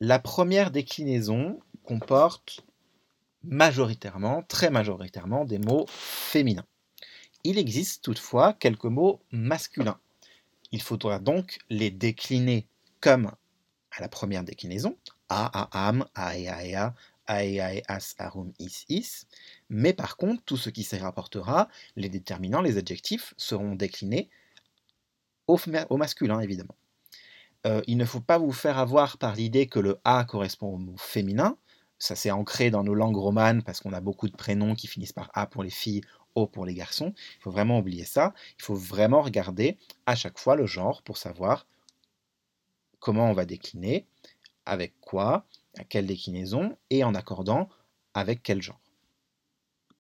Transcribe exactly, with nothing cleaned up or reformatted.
La première déclinaison comporte majoritairement, très majoritairement, des mots féminins. Il existe toutefois quelques mots masculins. Il faudra donc les décliner comme à la première déclinaison, a, a, am, a, e, a, ea, a, e, a, e, as, arum, is, is. Mais par contre, tout ce qui s'y rapportera, les déterminants, les adjectifs, seront déclinés au, au masculin, évidemment. Euh, il ne faut pas vous faire avoir par l'idée que le a correspond au mot féminin. Ça c'est ancré dans nos langues romanes parce qu'on a beaucoup de prénoms qui finissent par a pour les filles, o pour les garçons. Il faut vraiment oublier ça. Il faut vraiment regarder à chaque fois le genre pour savoir comment on va décliner, avec quoi, à quelle déclinaison et en accordant avec quel genre.